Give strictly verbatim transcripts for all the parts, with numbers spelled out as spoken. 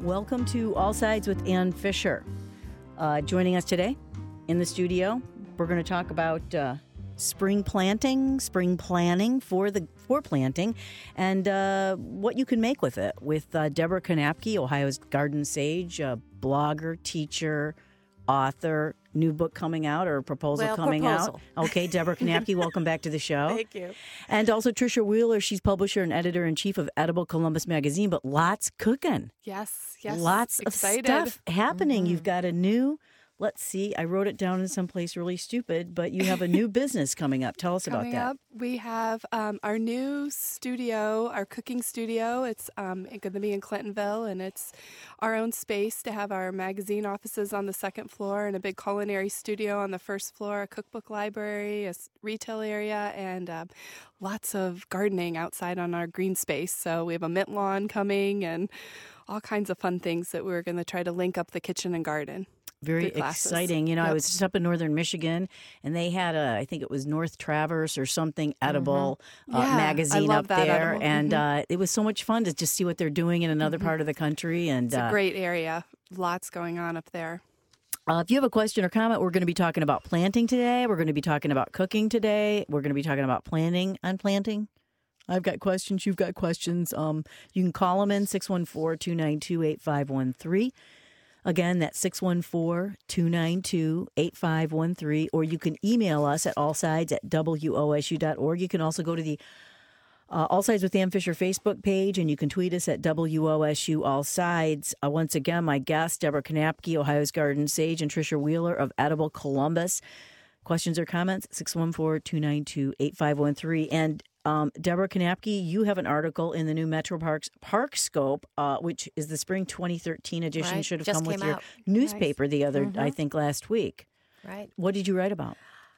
Welcome to All Sides with Ann Fisher. Uh, joining us today in the studio, we're going to talk about uh, spring planting, spring planning for the for planting, and uh, what you can make with it. With uh, Deborah Kanapke, Ohio's Garden Sage, a blogger, teacher, author, new book coming out or proposal well, coming proposal. out. Okay, Deborah Kanapke, welcome back to the show. Thank you. And also Tricia Wheeler, she's publisher and editor-in-chief of Edible Columbus Magazine, but lots cooking. Yes, yes. Lots Excited. of stuff happening. Mm-hmm. You've got a new, let's see, I wrote it down in some place really stupid, but you have a new business coming up. Tell us Coming about that. up, we have um, our new studio, our cooking studio. It's um, going to be in Clintonville, and it's our own space to have our magazine offices on the second floor and a big culinary studio on the first floor, a cookbook library, a s- retail area, and uh, lots of gardening outside on our green space. So we have a mint lawn coming and all kinds of fun things that we're going to try to link up the kitchen and garden. Very Good classes. exciting. You know, I Yep. was just up in northern Michigan, and they had a, I think it was North Traverse or something, edible uh, Yeah, I magazine love up that there. edible. And Mhm. uh, it was so much fun to just see what they're doing in another part of the country. And It's a uh, great area. Lots going on up there. Uh, if you have a question or comment, we're going to be talking about planting today. We're going to be talking about cooking today. We're going to be talking about planning and planting. I've got questions. You've got questions. Um, you can call them in six one four, two nine two, eight five one three. Again, that's six one four, two nine two, eight five one three. Or you can email us at allsides at W O S U dot org. You can also go to the Uh, All Sides with Ann Fisher Facebook page, and you can tweet us at W O S U All Sides. Uh, once again, my guests, Deborah Kanapke, Ohio's Garden Sage, and Tricia Wheeler of Edible Columbus. Questions or comments, six one four, two nine two, eight five one three. And um, Deborah Kanapke, you have an article in the new Metro Parks Park Scope, uh, which is the spring twenty thirteen edition. Right. Should have Just come with came your out. newspaper the other, Mhm. I think, last week. Right. What did you write about?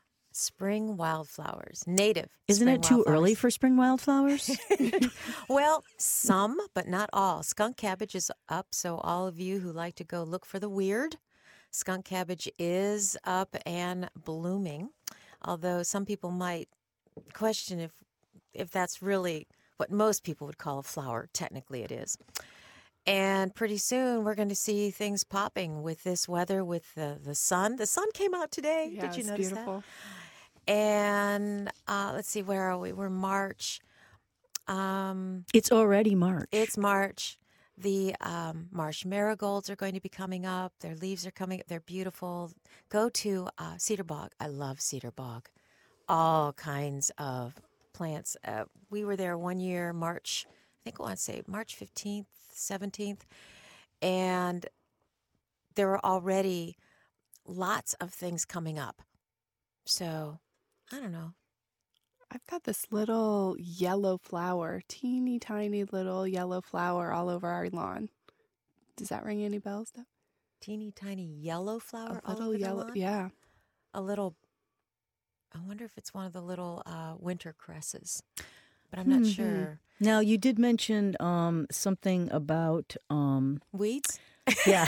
Spring wildflowers, native. Isn't spring it too wildflowers. early for spring wildflowers? Well, some, but not all. Skunk cabbage is up, so all of you who like to go look for the weird, skunk cabbage is up and blooming. Although some people might question if if that's really what most people would call a flower. Technically, it is. And pretty soon we're going to see things popping with this weather, with the, the sun. The sun came out today. Yeah, Did you it's notice beautiful. that? And uh, let's see, where are we? We're March. Um, It's already March. it's March. The um, marsh marigolds are going to be coming up. Their leaves are coming. They're beautiful. Go to uh, Cedar Bog. I love Cedar Bog. All kinds of plants. Uh, we were there one year, March, I think I want to say March fifteenth, seventeenth. And there were already lots of things coming up. So, I don't know. I've got this little yellow flower, teeny tiny little yellow flower all over our lawn. Does that ring any bells? Deb? Teeny tiny yellow flower A all little over the yellow, lawn? yeah. A little, I wonder if it's one of the little uh, winter cresses, but I'm not Mhm. sure. Now, you did mention um, something about, um, Weeds? yeah,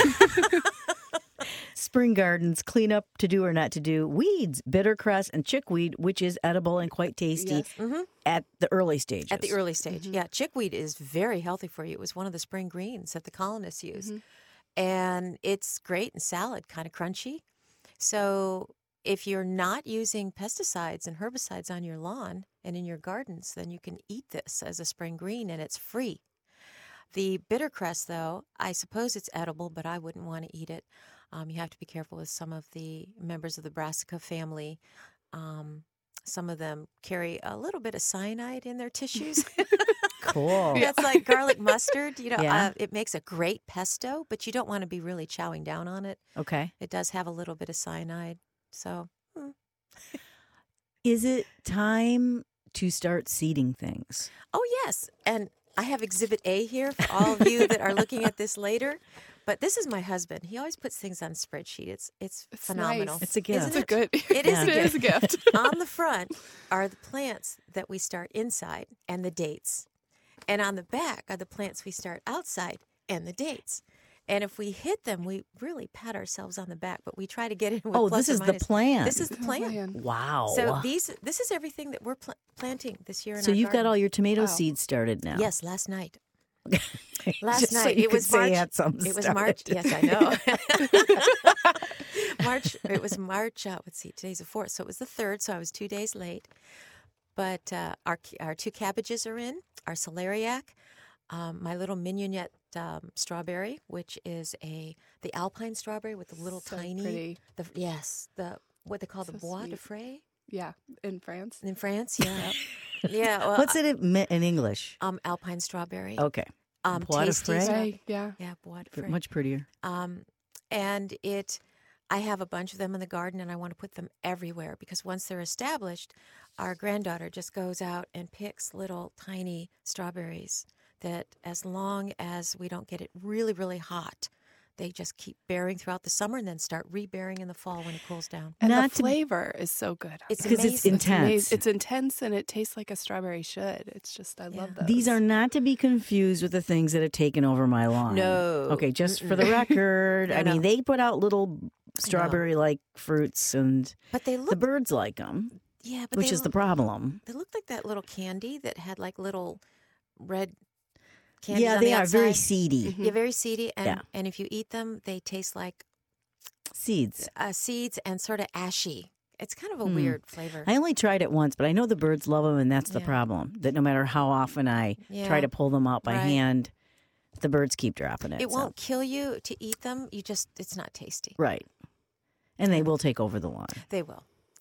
spring gardens, cleanup to do or not to do, weeds, bittercress, and chickweed, which is edible and quite tasty Yes. Mm-hmm. at the early stages. At the early stage. Mhm. Yeah, chickweed is very healthy for you. It was one of the spring greens that the colonists used. Mhm. And it's great in salad, kind of crunchy. So if you're not using pesticides and herbicides on your lawn and in your gardens, then you can eat this as a spring green, and it's free. The bittercress, though, I suppose it's edible, but I wouldn't want to eat it. Um, you have to be careful with some of the members of the Brassica family. Um, some of them carry a little bit of cyanide in their tissues. Cool. Yeah. That's like garlic mustard. You know, Yeah. uh, it makes a great pesto, but you don't want to be really chowing down on it. Okay. It does have a little bit of cyanide. So, hmm. Is it time to start seeding things? Oh, yes. And I have Exhibit A here for all of you that are looking at this later. But this is my husband. He always puts things on a spreadsheet. It's it's, It's phenomenal. nice. It's a gift. It's a good. It is a it is a gift. On the front are the plants that we start inside and the dates. And on the back are the plants we start outside and the dates. And if we hit them, we really pat ourselves on the back, but we try to get in with Oh, plus this or is the minus. plan. This is the Oh, plan. man. Wow. So these, this is everything that we're pl- planting this year in So our you've got garden. all your tomato Wow. seeds started now. Yes, last night. Last Just so night you it could was say March. you had something It was started. March. Yes, I know. March. It was March. Uh, let's see. Today's the fourth, so it was the third. So I was two days late. But uh, our our two cabbages are in. Our celeriac, um, my little mignonette um, strawberry, which is a the alpine strawberry with the little So tiny. pretty. The yes, the what they call So the bois de sweet. frais Yeah, in France. in France. Yeah, yeah. Well, What's it in, in English? Um, alpine strawberry. Okay. Um, Bois de tasty Frais? straw- Right, yeah. Yeah, bois de frais. Much prettier. Um, and it, I have a bunch of them in the garden, and I want to put them everywhere because once they're established, our granddaughter just goes out and picks little tiny strawberries that, as long as we don't get it really, really hot, they just keep bearing throughout the summer and then start rebearing in the fall when it cools down. And Not the to- flavor is so good. It's Because it's amazing. It's amazing. intense. It's intense and it tastes like a strawberry should. It's just, I Yeah. love those. These are not to be confused with the things that have taken over my lawn. No. Okay, just for the record, No, I mean, no. they put out little strawberry-like fruits, and But they the look, birds like them, yeah, but which they is the look, problem. they look like that little candy that had like little red candies Yeah, on they the are very outside. seedy Yeah, very seedy, and Yeah. and if you eat them, they taste like seeds. uh, seeds and sort of ashy. It's kind of a Hmm. weird flavor. I only tried it once, but I know the birds love them, and that's the Yeah. problem. That no matter how often I Yeah. try to pull them out by Right. hand, the birds keep dropping it. It so- won't kill you to eat them. You just, it's not tasty. Right. And they will take over the lawn. They will.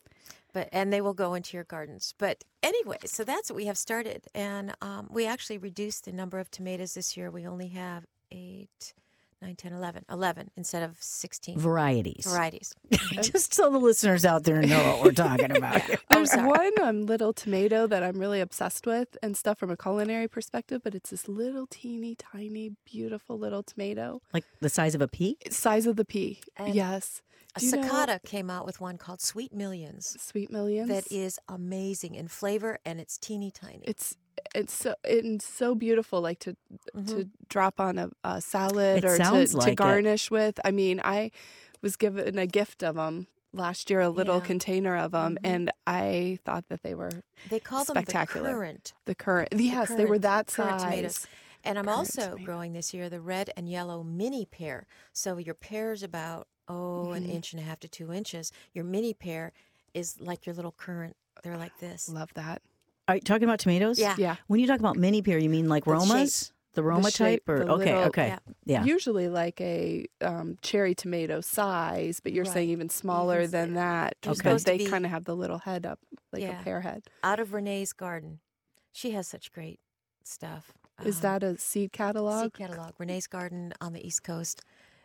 But and they will go into your gardens. But anyway, so that's what we have started. And um, we actually reduced the number of tomatoes this year. We only have eight, nine, ten, eleven. eleven instead of sixteen Varieties. varieties. Just so the listeners out there know what we're talking about. There's sorry. one um, little tomato that I'm really obsessed with and stuff from a culinary perspective, but it's this little teeny tiny, beautiful little tomato. Like the size of a pea? It's size of the pea. And yes. A Do you know- cicada came out with one called Sweet Millions Sweet Millions. that is amazing in flavor, and it's teeny tiny. It's it's so it's so beautiful, like to Mhm. to drop on a, a salad It or to, sounds to like it. garnish with. I mean, I was given a gift of them last year, a little Yeah. container of them, Mhm. and I thought that they were They call them spectacular. the currant. the current. Yes, they were currant- that currant size. tomatoes. And I'm Currant also tomato. growing this year the red and yellow mini pear. So your pear's about, oh, an Mhm. inch and a half to two inches. Your mini pear is like your little currant. They're like this. Love that. Are you talking about tomatoes? Yeah. Yeah. When you talk about mini pear, you mean like The Romas? The Roma shape, type? Or the okay, little- okay. yeah. Yeah. Usually like a um, cherry tomato size, but you're Right. saying even smaller Even than si- that. They're Because supposed to they be- kind of have the little head up, like Yeah. a pear head. Out of Renee's garden. She has such great stuff. Is Um, that a seed catalog? Seed catalog. Renee's garden on the East Coast.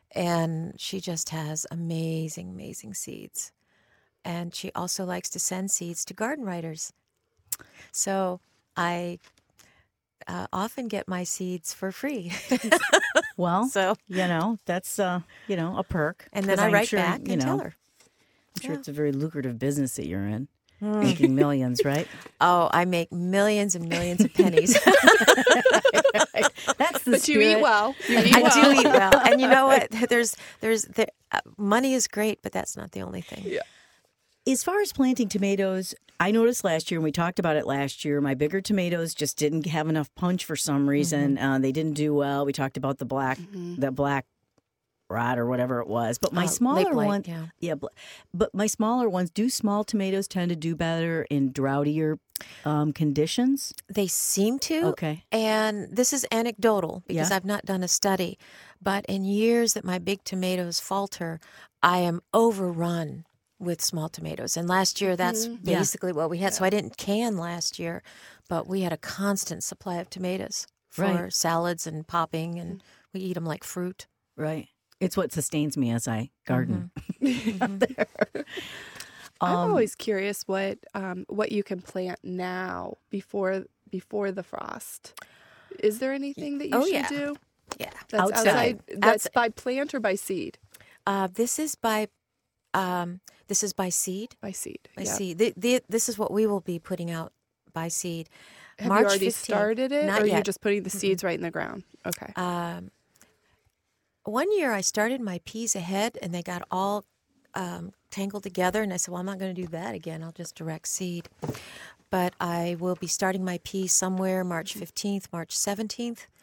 And she just has amazing, amazing seeds. And she also likes to send seeds to garden writers. So I uh, often get my seeds for free. Well, so you know, that's uh, you know, a perk. and then 'Cause I I'm write sure, back you and know, tell her. I'm sure Yeah. it's a very lucrative business that you're in. Mm. Making millions, right? Oh, I make millions and millions of pennies. That's the But you eat spirit. well. You eat I well. do eat well, and you know what? There's, there's, there, uh, money is great, but that's not the only thing. Yeah. As far as planting tomatoes, I noticed last year, and we talked about it last year, my bigger tomatoes just didn't have enough punch for some reason. Mm-hmm. Uh, they didn't do well. We talked about the black, the black rot or whatever it was. But my Uh, smaller Lake Blight, one, yeah. yeah, bl- but my smaller ones, do small tomatoes tend to do better in droughtier um, conditions? They seem to. Okay. And this is anecdotal because Yeah. I've not done a study. But in years that my big tomatoes falter, I am overrun with small tomatoes. And last year, that's Yeah. basically what we had. So I didn't can last year, but we had a constant supply of tomatoes for Right. salads and popping, and we eat them like fruit. Right. It's what sustains me as I garden. I'm Um, always curious what um, what you can plant now before before the frost. Is there anything that you Oh, should yeah. do? Yeah. That's Outside. That's Outside. by plant or by seed? Uh, this is by um, this is by seed. By seed. By yeah. seed. The, the, this is what we will be putting out by seed. Have March you already fifteenth. started it, Not or yet. you're just putting the seeds right in the ground? Okay. Um, one year I started my peas ahead and they got all um, tangled together. And I said, well, I'm not going to do that again. I'll just direct seed. But I will be starting my peas somewhere March fifteenth, March seventeenth.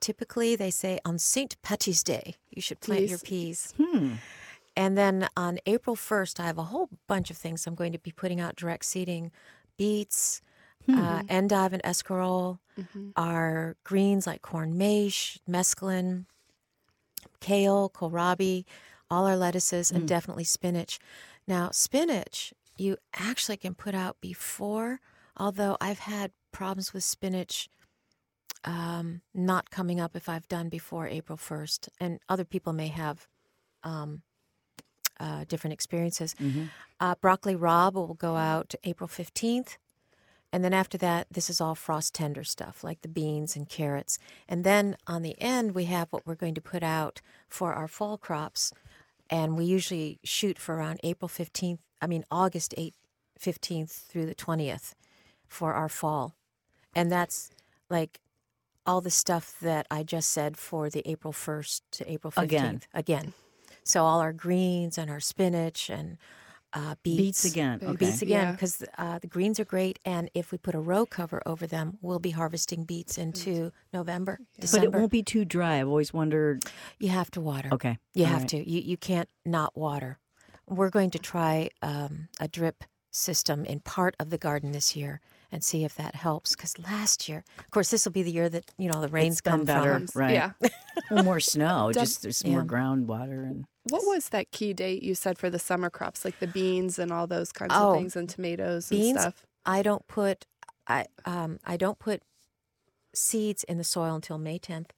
typically they say on Saint Patty's Day you should plant Peas. your peas. Hmm. And then on April first, I have a whole bunch of things I'm going to be putting out direct seeding: beets, uh, endive and escarole, our greens like corn mache, mesclun, kale, kohlrabi, all our lettuces, and definitely spinach. Now, spinach, you actually can put out before, although I've had problems with spinach um, not coming up if I've done before April first, and other people may have um, uh, different experiences. Uh, broccoli rabe will go out April fifteenth. And then after that, this is all frost tender stuff, like the beans and carrots. And then on the end, we have what we're going to put out for our fall crops. And we usually shoot for around April fifteenth, I mean, August eighth, fifteenth through the twentieth for our fall. And that's like all the stuff that I just said for the April first to April fifteenth. Again. Again. So all our greens and our spinach and Uh, beets. Beets again. Beets. Okay. Beets again, Yeah. because uh, the greens are great, and if we put a row cover over them, we'll be harvesting beets into November, But December. it won't be too dry. I've always wondered. You have to water. Okay. You All have right. to. You you can't not water. We're going to try um, a drip system in part of the garden this year and see if that helps. Because last year, of course, this will be the year that you know the rains It's been come better. from. Right. Yeah. Well, more snow. Deb- Just there's more Yeah. groundwater and. What was that key date you said for the summer crops, like the beans and all those kinds Oh, of things, and tomatoes and beans? stuff? I don't put I um I don't put seeds in the soil until May tenth,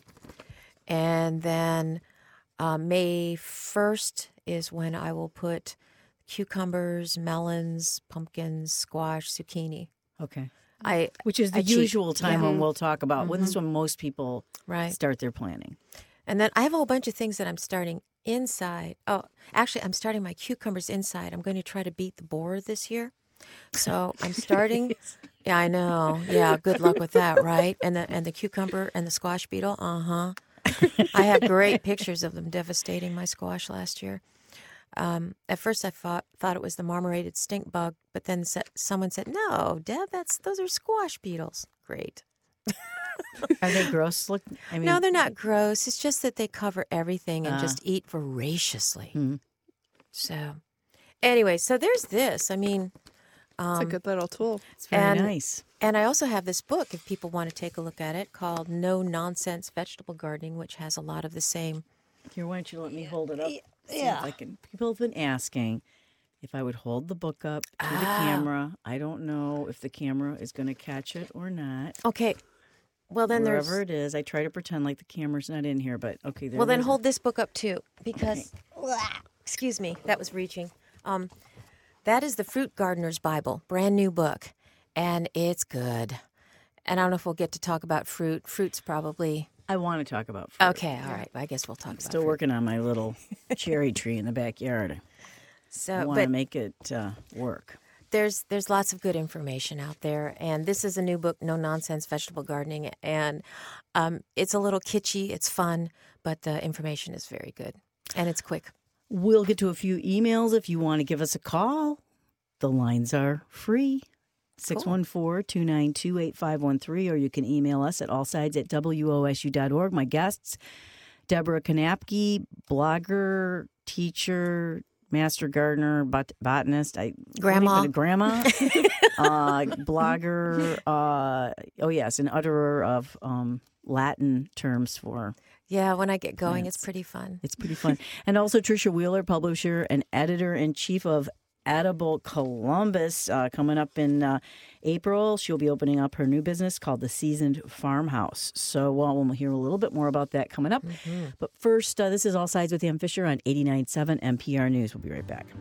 and then uh, May first is when I will put cucumbers, melons, pumpkins, squash, zucchini. Okay. I Which is the I cheat. usual time Yeah. when we'll talk about. When this is when most people Right. start their planning. And then I have a whole bunch of things that I'm starting inside. Oh, actually, I'm starting my cucumbers inside. I'm going to try to beat the borer this year. So I'm starting. Yeah, I know. Yeah, good luck with that, right? And the and the cucumber and the squash beetle. Uh huh. I have great pictures of them devastating my squash last year. Um, at first, I thought thought it was the marmorated stink bug, but then sa- someone said, "No, Deb, that's those are squash beetles." Great. Are they gross? Look. I mean, No, they're not gross. It's just that they cover everything and Ah. just eat voraciously. Mhm. So, anyway, so there's this. I mean, It's a good little tool. It's very and- nice. and I also have this book if people want to take a look at it called No Nonsense Vegetable Gardening, which has a lot of the same. Here, why don't you let me hold it up? See if I can. People have been asking if I would hold the book up to the Ah. camera. I don't know if the camera is going to catch it or not. Okay. Well, then there's. Wherever it is, I try to pretend like the camera's not in here, but okay. There Well, then it is. hold this book up too, because. Excuse me, that was reaching. Um, that is the Fruit Gardener's Bible, brand new book, and it's good. And I don't know if we'll get to talk about fruit. Fruit's probably. I want to talk about fruit. Okay, all right. I guess we'll talk about Still fruit. working on my little cherry tree in the backyard. I So, want but to make it uh, work. there's there's lots of good information out there, and this is a new book, No Nonsense Vegetable Gardening, and um, it's a little kitschy, it's fun, but the information is very good, and it's quick. We'll get to a few emails if you want to give us a call. The lines are free. six one four, two nine two, eight five one three, or you can email us at allsides at W O S U dot org. My guests, Deborah Kanapke, blogger, teacher, master gardener, bot- botanist, I Grandma. even a grandma, uh, blogger. Uh, oh yes, an utterer of um, Latin terms for. Yeah, when I get going, Yes. it's pretty fun. It's pretty fun, and also Tricia Wheeler, publisher and editor in chief of Edible Columbus, uh, coming up in uh, April. She'll be opening up her new business called The Seasoned Farmhouse. So well, we'll hear a little bit more about that coming up. But first, uh, this is All Sides with Ann Fisher on eighty-nine point seven N P R News. We'll be right back.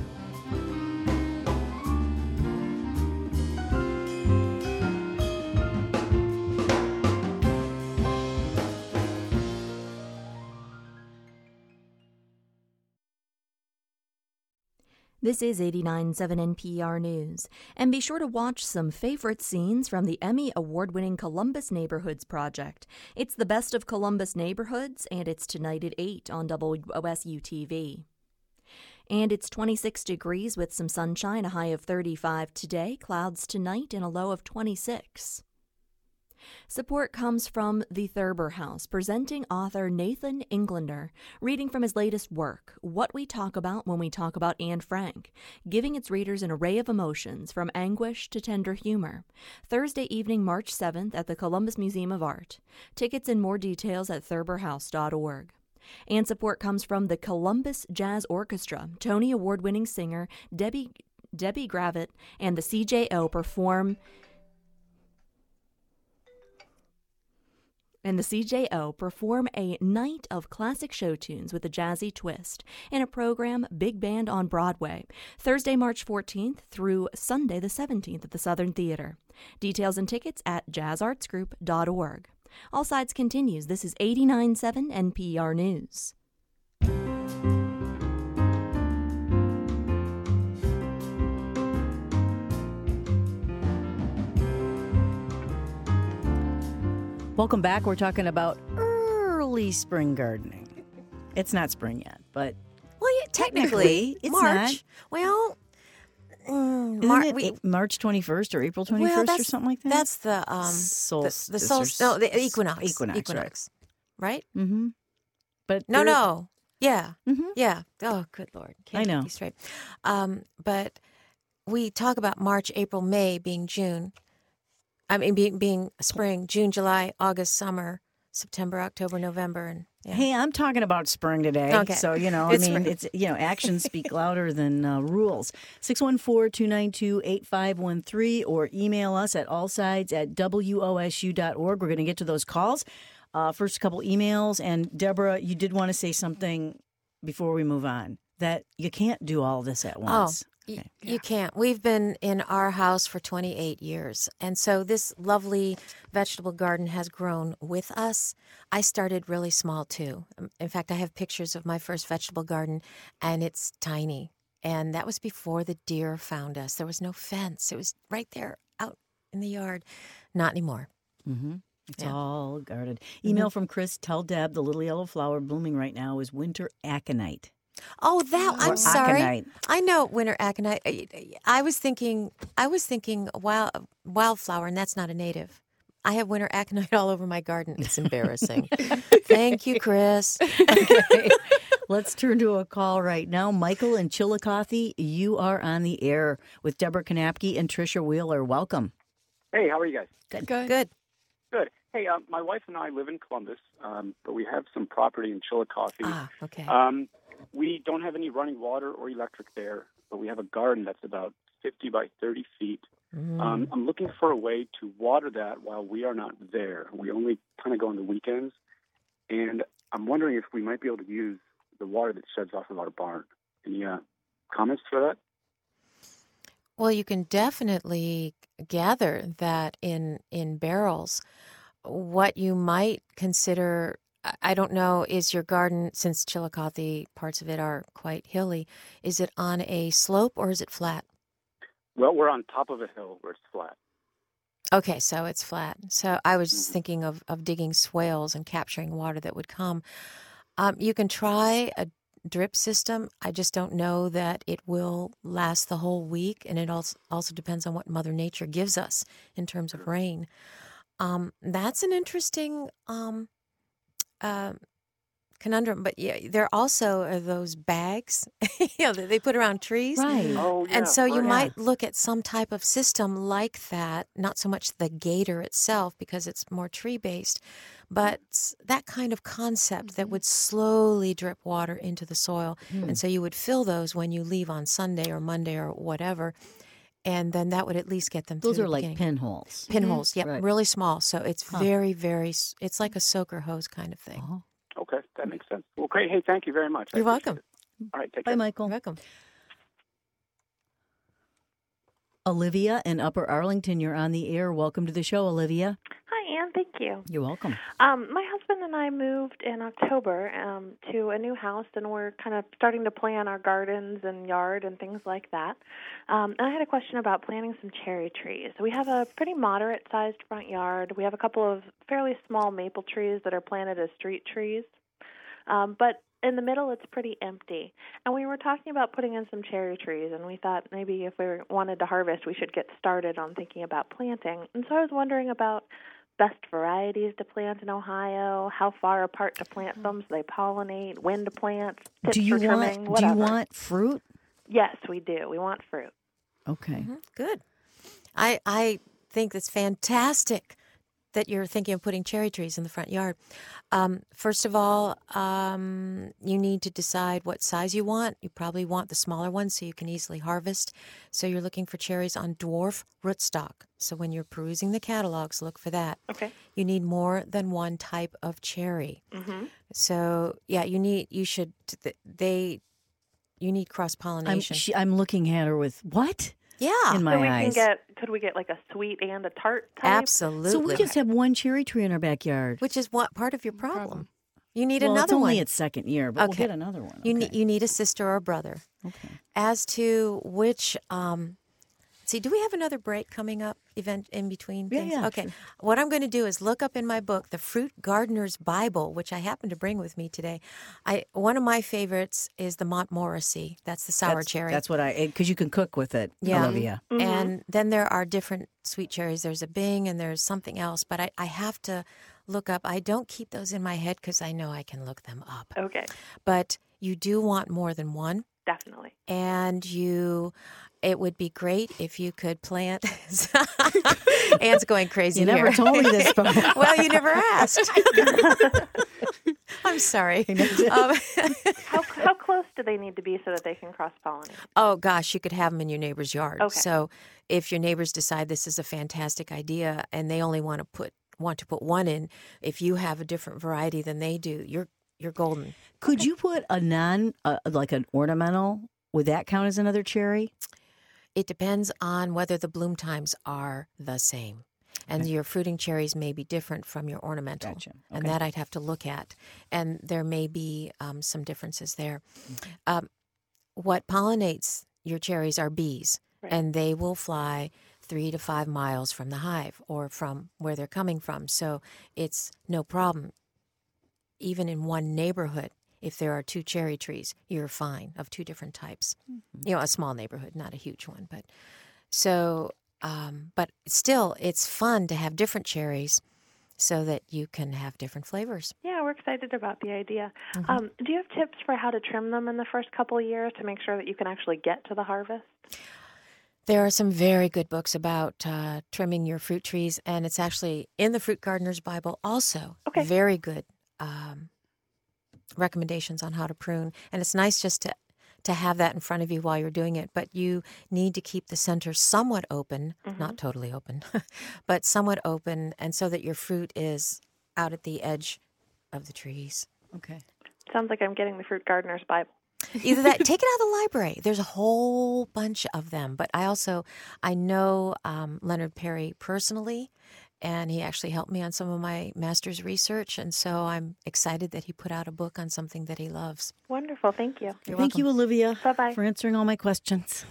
This is eighty-nine point seven N P R News, and be sure to watch some favorite scenes from the Emmy award-winning Columbus Neighborhoods Project. It's the best of Columbus neighborhoods, and it's tonight at eight on W O S U T V. And it's twenty-six degrees with some sunshine, a high of thirty-five today, clouds tonight, and a low of twenty-six. Support comes from the Thurber House, presenting author Nathan Englander, reading from his latest work, What We Talk About When We Talk About Anne Frank, giving its readers an array of emotions from anguish to tender humor. Thursday evening, March seventh at the Columbus Museum of Art. Tickets and more details at thurber house dot org. And support comes from the Columbus Jazz Orchestra. Tony Award-winning singer Debbie Debbie Gravitt and the C J O perform and the C J O perform a night of classic show tunes with a jazzy twist in a program Big Band on Broadway, Thursday, March fourteenth through Sunday the seventeenth at the Southern Theater. Details and tickets at jazz arts group dot org. All Sides continues. This is eighty-nine point seven N P R News. Welcome back. We're talking about early spring gardening. It's not spring yet, but Well, yeah, technically, it's March. not. Well, mm, isn't Mar- it we, A- March twenty-first or April well, twenty-first or that's- something like that? That's the um, Solstice the, the or solstice. No, the s- equinox. equinox, Equinox. Right? Mm-hmm. But No, there- no. Yeah. Mhm. Yeah. Oh, good Lord. Can't I know. Get these straight. Um, but we talk about March, April, May being June. I mean, being, being spring, June, July, August, summer, September, October, November, and yeah. Hey, I'm talking about spring today. Okay. So, you know, It's I mean, spring. it's, you know, actions speak louder than uh, rules. six one four, two nine two, eight five one three or email us at allsides at W O S U dot org. We're going to get to those calls. Uh, first couple emails. And Deborah, you did want to say something before we move on, that you can't do all this at once. Y- Okay. You can't. We've been in our house for twenty-eight years. And so this lovely vegetable garden has grown with us. I started really small too. Um, In fact, I have pictures of my first vegetable garden, and it's tiny. And that was before the deer found us. There was no fence, it was right there out in the yard. Not anymore. Mm-hmm. It's Yeah. all guarded. Email from Chris. Tell Deb the little yellow flower blooming right now is winter aconite. Oh, that I'm Or sorry. aconite. I know winter aconite. I- I was thinking, I was thinking wild wildflower, and that's not a native. I have winter aconite all over my garden. It's embarrassing. Thank you, Chris. Okay. Let's turn to a call right now. Michael in Chillicothe, you are on the air with Deborah Knapke and Tricia Wheeler. Welcome. Hey, how are you guys? Good. Good. Good. Good. Hey, um, my wife and I live in Columbus, um, but we have some property in Chillicothe. Ah, okay. Um, we don't have any running water or electric there, but we have a garden that's about fifty by thirty feet. Mm. Um, I'm looking for a way to water that while we are not there. We only kind of go on the weekends, and I'm wondering if we might be able to use the water that sheds off of our barn. Any uh, comments for that? Well, you can definitely gather that in in barrels. What you might consider, I- I don't know, is your garden, since Chillicothe, parts of it are quite hilly, is it on a slope or is it flat? Well, we're on top of a hill where it's flat. Okay, so it's flat. So I was just Mhm. thinking of, of digging swales and capturing water that would come. Um, you can try a drip system. I just don't know that it will last the whole week, and it also also depends on what Mother Nature gives us in terms of rain. Um, that's an interesting um, uh, conundrum. But yeah, there also are those bags, you know, that they put around trees. Right. Oh, yeah. And so you right. might look at some type of system like that, not so much the gator itself because it's more tree based, but s- that kind of concept that would slowly drip water into the soil. Hmm. And so you would fill those when you leave on Sunday or Monday or whatever. And then that would at least get them Those through are the like beginning. pinholes. Pinholes, yep, Right. really small. So it's Huh. very, very, s- it's like a soaker hose kind of thing. Oh. Okay, that makes sense. Well, great. Hey, thank you very much. I You're appreciate welcome. it. All right, take Bye, care. Michael. You're welcome. Olivia in Upper Arlington, you're on the air. Welcome to the show, Olivia. Hi, Anne. Thank you. You're welcome. Um, my husband and I moved in October um, to a new house, and we're kind of starting to plan our gardens and yard and things like that. Um, and I had a question about planting some cherry trees. We have a pretty moderate-sized front yard. We have a couple of fairly small maple trees that are planted as street trees. Um, but in the middle, it's pretty empty. And we were talking about putting in some cherry trees, and we thought maybe if we wanted to harvest, we should get started on thinking about planting. And so I was wondering about best varieties to plant in Ohio, how far apart to plant them so they pollinate, when to plant, tips Do you for want trimming, do whatever. you want fruit? Yes, we do. We want fruit. Okay. Mhm, good. I I think that's fantastic that you're thinking of putting cherry trees in the front yard. Um, first of all, um, you need to decide what size you want. You probably want the smaller ones so you can easily harvest. So you're looking for cherries on dwarf rootstock. So when you're perusing the catalogs, look for that. Okay. You need more than one type of cherry. Mm-hmm. So yeah, you need you should they you need cross I'm pollination. she, I'm looking at her with what Yeah, in my so we eyes. can get. Could we get like a sweet and a tart type? absolutely. So we just have one cherry tree in our backyard. Which is what part of your problem. Problem. You need well, another it's only one. its second year, but we'll Okay. get another one. You okay. need you need a sister or a brother. okay. As to which, um, see, do we have another break coming up? Event in between Yeah, things? yeah, Okay. sure. What I'm going to do is look up in my book, The Fruit Gardener's Bible, which I happen to bring with me today. I one of my favorites is the Montmorency. That's the sour that's, cherry. That's what I because you can cook with it, Yeah. Olivia. Mhm. And then there are different sweet cherries. There's a Bing and there's something else, but I, I have to look up. I don't keep those in my head because I know I can look them up. Okay, But you do want more than one, definitely. and you. It would be great if you could plant. Anne's going crazy. You never here. told me this, but Well, you never asked. I'm sorry. Um, How how close do they need to be so that they can cross pollinate? oh gosh, you could have them in your neighbor's yard. Okay. So if your neighbors decide this is a fantastic idea and they only want to put want to put one in, if you have a different variety than they do, you're you're golden. could you put a non uh, like an ornamental? Would that count as another cherry? It depends on whether the bloom times are the same. And your fruiting cherries may be different from your ornamental. Gotcha. And Okay. that I'd have to look at. And there may be um, some differences there. Mm-hmm. Um, what pollinates your cherries are bees, Right. and they will fly three to five miles from the hive or from where they're coming from. So it's no problem. Even in one neighborhood, if there are two cherry trees, you're fine of two different types. Mm-hmm. You know, a small neighborhood, not a huge one. But so, um, but still, it's fun to have different cherries so that you can have different flavors. Yeah, we're excited about the idea. Mhm. Um, do you have tips for how to trim them in the first couple of years to make sure that you can actually get to the harvest? There are some very good books about uh, trimming your fruit trees, and it's actually in the Fruit Gardener's Bible also. Okay. Very good um, recommendations on how to prune. And it's nice just to, to have that in front of you while you're doing it. But you need to keep the center somewhat open, not totally open, but somewhat open, and so that your fruit is out at the edge of the trees. Okay. Sounds like I'm getting the Fruit Gardener's Bible. Either that, take it out of the library. There's a whole bunch of them. But I also, I know um, Leonard Perry personally, and he actually helped me on some of my master's research. And so I'm excited that he put out a book on something that he loves. Wonderful. Thank you. You're Thank you, Olivia, Bye-bye. for answering all my questions.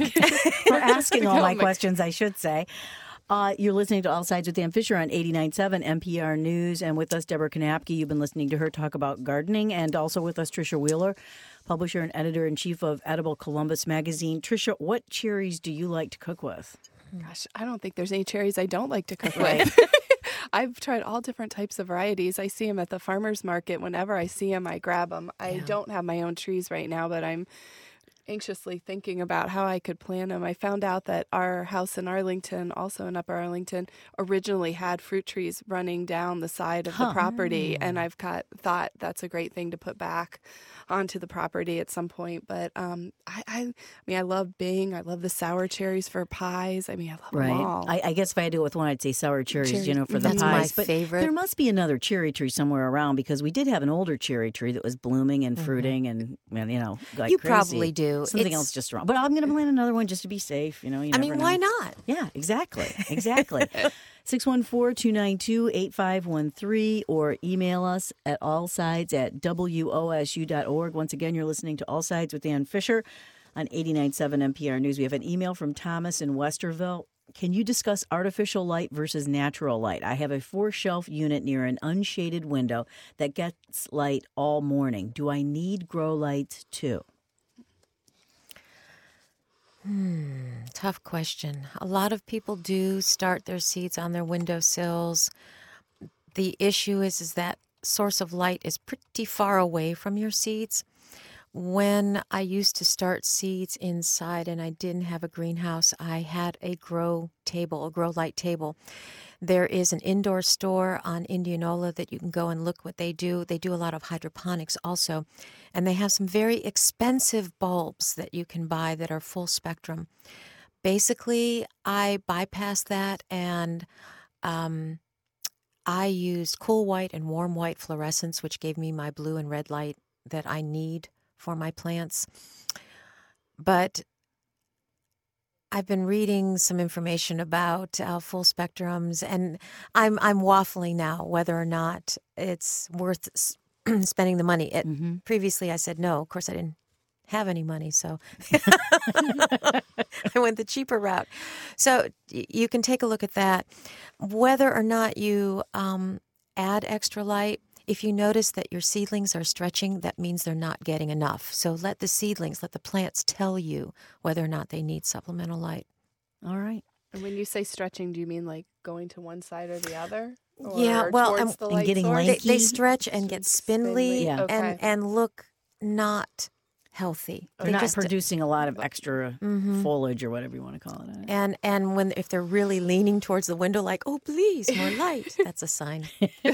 For asking all my Oh, my- questions, I should say. Uh, you're listening to All Sides with Ann Fisher on eighty-nine point seven N P R News. And with us, Deborah Knapke. You've been listening to her talk about gardening. And also with us, Tricia Wheeler, publisher and editor-in-chief of Edible Columbus magazine. Tricia, what cherries do you like to cook with? Gosh, I don't think there's any cherries I don't like to cook Right. with. I've tried all different types of varieties. I see them at the farmer's market. Whenever I see them, I grab them. I Yeah. don't have my own trees right now, but I'm anxiously thinking about how I could plant them. I found out that our house in Arlington, also in Upper Arlington, originally had fruit trees running down the side of Huh. the property, and I've got, thought that's a great thing to put back onto the property at some point. But um, I, I, I mean, I love Bing. I love the sour cherries for pies. I mean, I love them all. I, I guess if I had to go with one, I'd say sour cherries, Cherries. you know, for the That's my pies. But favorite. there must be another cherry tree somewhere around because we did have an older cherry tree that was blooming and Mhm. fruiting and, and you know, like You crazy. probably do. Something It's- else just wrong. But I'm going to plant another one just to be safe, you know. You I never mean, know. why not? Yeah, exactly. Exactly. six one four, two nine two, eight five one three or email us at allsides at W O S U dot org. Once again, you're listening to All Sides with Ann Fisher on eighty-nine point seven N P R News. We have an email from Thomas in Westerville. Can you discuss artificial light versus natural light? I have a four-shelf unit near an unshaded window that gets light all morning. Do I need grow lights too? tough question. A lot of people do start their seeds on their windowsills. The issue is, is that source of light is pretty far away from your seeds. When I used to start seeds inside and I didn't have a greenhouse, I had a grow table, a grow light table. There is an indoor store on Indianola that you can go and look what they do. They do a lot of hydroponics also, and they have some very expensive bulbs that you can buy that are full spectrum. Basically, I bypassed that and um, I used cool white and warm white fluorescence, which gave me my blue and red light that I need for my plants. But I've been reading some information about uh, full spectrums, and I'm I'm waffling now whether or not it's worth s- spending the money. It, Mm-hmm. Previously, I said no. Of course, I didn't have any money, so I went the cheaper route. So y- you can take a look at that. Whether or not you um, add extra light, if you notice that your seedlings are stretching, that means they're not getting enough. So let the seedlings, let the plants tell you whether or not they need supplemental light. All right. And when you say stretching, do you mean like going to one side or the other? Or Yeah, well, towards and- the and light getting source? They, lanky. they stretch and get spindly, Spindly, Yeah. okay. and, and look not healthy. They're They not just- producing a lot of extra Mhm. foliage or whatever you want to call it. And and when if they're really leaning towards the window, like, oh, please, more light, that's a sign.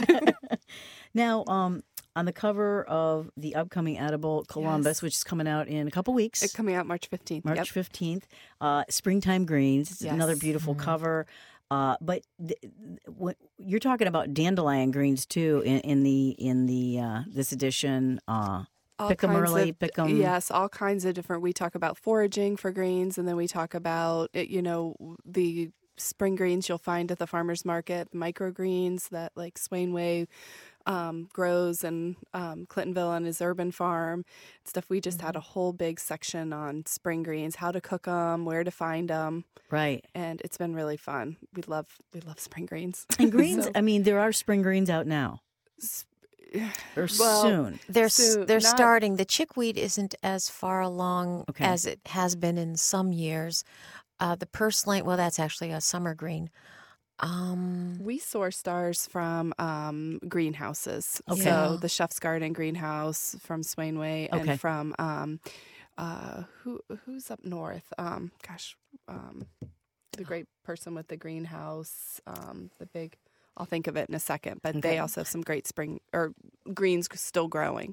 Now, um, on the cover of the upcoming edible Columbus, Yes. which is coming out in a couple weeks, It's coming out March fifteenth. March Yep. fifteenth, uh, Springtime Greens. It's another Yes. beautiful Mhm. cover. Uh, but th- th- what, you're talking about dandelion greens too in, in the in the uh, this edition. Uh, All pick 'em kinds early, of- pick 'em- Yes, all kinds of different. We talk about foraging for greens, and then we talk about it, you know the spring greens you'll find at the farmers market, microgreens that like Swainway um, grows and um, Clintonville on his urban farm stuff. We just had a whole big section on spring greens, how to cook them, where to find them, right. and it's been really fun. We love we love spring greens. And greens, So, I mean, there are spring greens out now. s- Or Well, soon. They're s So they're not- starting. The chickweed isn't as far along Okay. as it has been in some years. Uh, the purslane, well, that's actually a summer green. Um, We source ours from um, greenhouses. Okay. Yeah. So the Chef's Garden greenhouse from Swainway Okay. and from um, uh, who who's up north? Um, gosh, um, the great person with the greenhouse, um, the big. I'll think of it in a second. But Okay. they also have some great spring or greens still growing.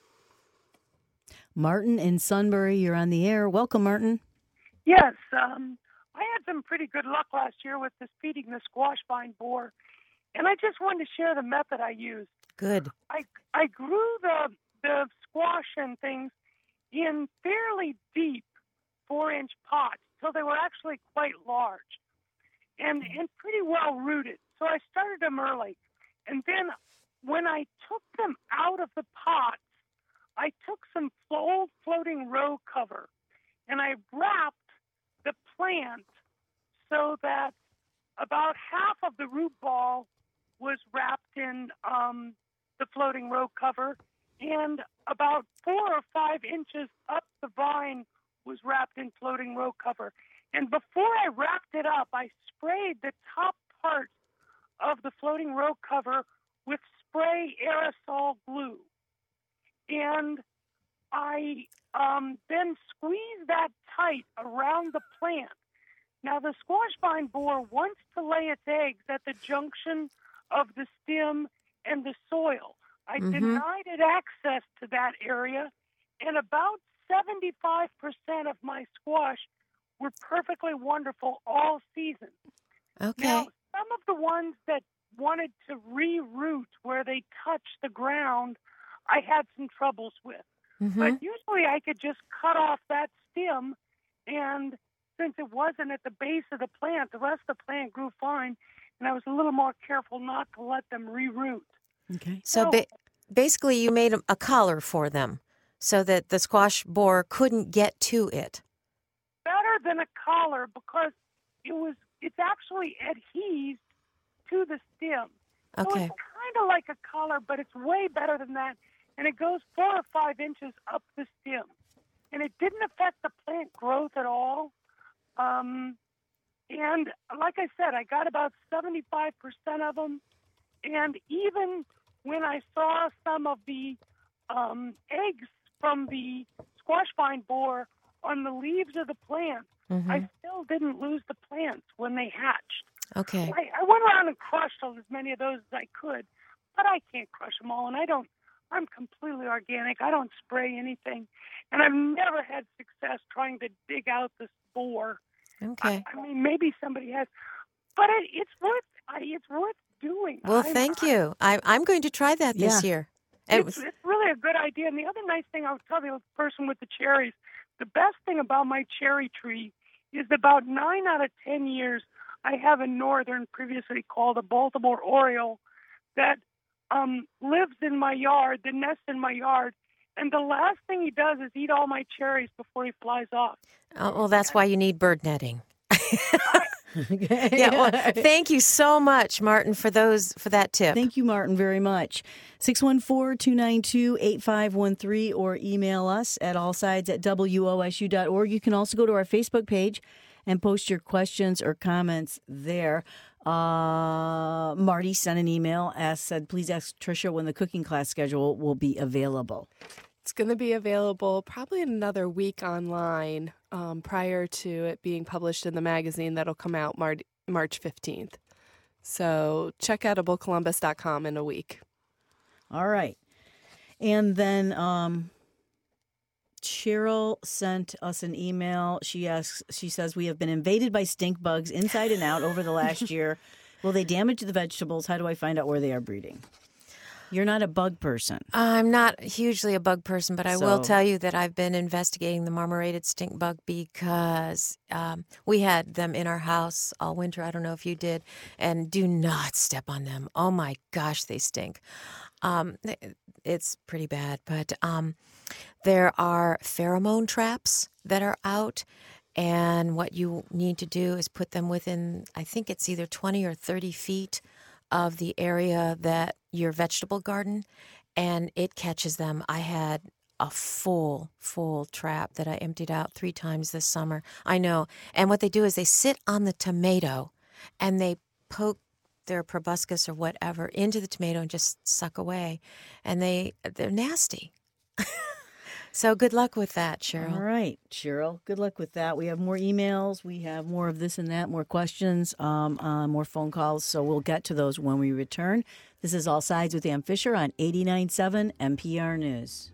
Martin in Sunbury, you're on the air. Welcome, Martin. Yes, um, I had some pretty good luck last year with this feeding the squash vine borer, and I just wanted to share the method I used. good. I I grew the the squash and things in fairly deep four inch pots till they were actually quite large and and pretty well rooted. So I started them early, and then when I took them out of the pots, I took some old floating row cover and I wrapped the plant so that about half of the root ball was wrapped in um, the floating row cover, and about four or five inches up the vine was wrapped in floating row cover. And before I wrapped it up, I sprayed the top part of the floating row cover with spray aerosol glue. And I um, then squeezed that tight around the plant. Now, the squash vine borer wants to lay its eggs at the junction of the stem and the soil. I Mhm. denied it access to that area, and about seventy-five percent of my squash were perfectly wonderful all season. Okay. Now, some of the ones that wanted to re-root where they touched the ground, I had some troubles with. Mhm. But usually I could just cut off that stem, and since it wasn't at the base of the plant, the rest of the plant grew fine, and I was a little more careful not to let them re-root. Okay. So So- ba- basically, you made a, a collar for them so that the squash borer couldn't get to it. Better than a collar because it was it's actually adhesed to the stem. So Okay. it's kind of like a collar, but it's way better than that, and it goes four or five inches up the stem. And it didn't affect the plant growth at all. Um, and like I said, I got about seventy-five percent of them. And even when I saw some of the um, eggs from the squash vine borer on the leaves of the plant, Mm-hmm. I still didn't lose the plants when they hatched. Okay. I, I went around and crushed as many of those as I could, but I can't crush them all, and I don't. I'm completely organic. I don't spray anything, and I've never had success trying to dig out the spore. Okay. I, I mean, maybe somebody has, but it, it's worth. I, it's worth doing. Well, I'm, thank I, you. I, I'm going to try that this Yeah. year. And It's, it's really a good idea. And the other nice thing I'll tell the person with the cherries, the best thing about my cherry tree is about nine out of ten years I have a northern, previously called a Baltimore Oriole, that um, lives in my yard, that nests in my yard. And the last thing he does is eat all my cherries before he flies off. oh, well, that's why you need bird netting. Okay. Yeah. Well, thank you so much, Martin, for those for that tip. Thank you, Martin, very much. six one four, two nine two, eight five one three or email us at allsides at W O S U dot org. You can also go to our Facebook page and post your questions or comments there. Uh, Marty sent an email, asked, said, please ask Tricia when the cooking class schedule will be available. It's going to be available probably in another week online um, prior to it being published in the magazine that'll come out Mar- March fifteenth. So check out edible columbus dot com in a week. All right. And then um, Cheryl sent us an email. She asks, she says, we have been invaded by stink bugs inside and out over the last year. Will they damage the vegetables? How do I find out where they are breeding? You're not a bug person. I'm not hugely a bug person, but I will So- tell you that I've been investigating the marmorated stink bug because um, we had them in our house all winter. I don't know if you did. And do not step on them. Oh, my gosh, they stink. Um, it's pretty bad. But um, there are pheromone traps that are out. And what you need to do is put them within, I think it's either twenty or thirty feet of the area that your vegetable garden, and it catches them. I had a full, full trap that I emptied out three times this summer. I know. And what they do is they sit on the tomato and they poke their proboscis or whatever into the tomato and just suck away. And they, they're nasty. So good luck with that, Cheryl. All right, Cheryl. Good luck with that. We have more emails. We have more of this and that, more questions, um, uh, more phone calls. So we'll get to those when we return. This is All Sides with Ann Fisher on eighty-nine point seven N P R News.